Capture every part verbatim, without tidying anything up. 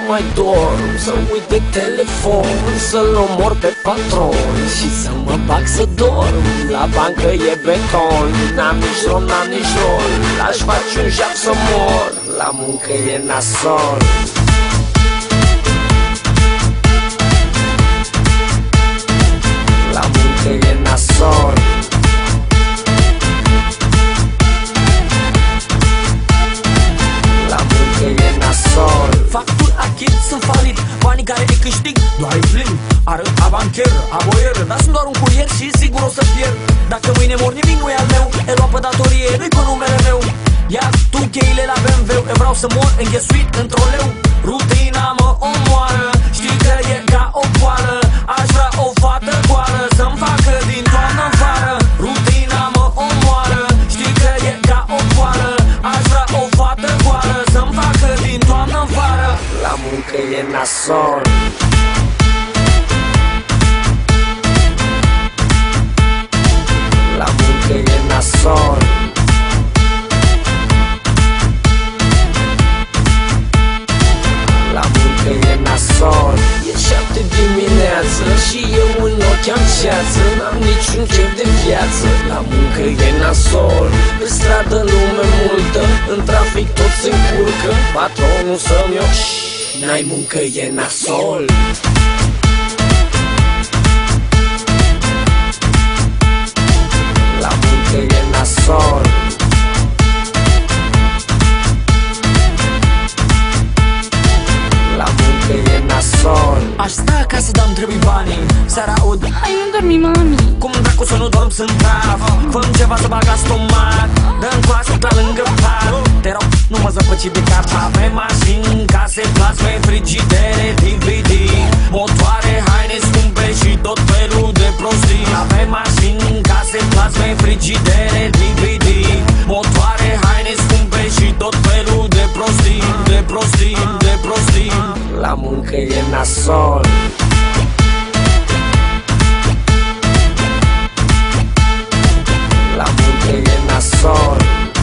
mai dorm, să uit de telefon, să-l omor pe patron și să mă bag să dorm. La bancă e beton, n-am nici rom, n-am nici rol, aș face un jaf să mor, la muncă e nasol. La muncă e nasol. La muncă e nasol. Facturi achit, sunt falit, banii care îi câștig doar îi plimb. Arăt avancher, aboier, dar sunt doar un curier și sigur o să pierd. Dacă mâine mor nimic nu e al meu, e luat pe datorie, nu-i pe numele meu. Ia tu cheile la B M W, eu vreau să mor înghesuit într-o leu. Rutina mă omoară, știi că e ca o boală. Aș vrea o fată goală să-mi facă din toamnă în vară. Rutina mă omoară, știi că e ca o boală. Aș vrea o fată goală să-mi facă din toamnă în vară. La muncă e nasol. La muncă e nasol. La muncă e nasol. E șapte dimineață și eu în ochi am ceață, n-am niciun chef de viață. La muncă e nasol. Pe stradă lume multă, în trafic toți se încurcă, patronul să-mi o... N-ai muncă e nasol. La muncă e nasol. La muncă e nasol. Aș sta acasă, dar-mi trebuie banii. Seara aud, Hai, nu dormi, mami. cum dracu să nu dorm, sunt praf. Fă-mi ceva să bag la stomac, dă-mi coasă la lângă pat. Te rog, nu mă zăpăci de cap. Avem mașini, case, plasme, frigidere, D V D, motoare, haine scumpe și tot felul de prostii. Avem mașini, case, plasme, frigidere, D V D, motoare, haine scumpe și tot felul de prostii. De prostii, de prostii. La muncă e nasol. La muncă e nasol.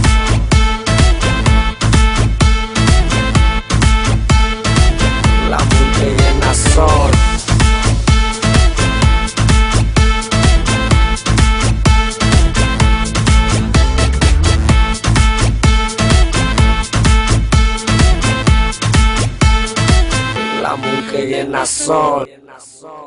La muncă e nasol. La muncă e nasol.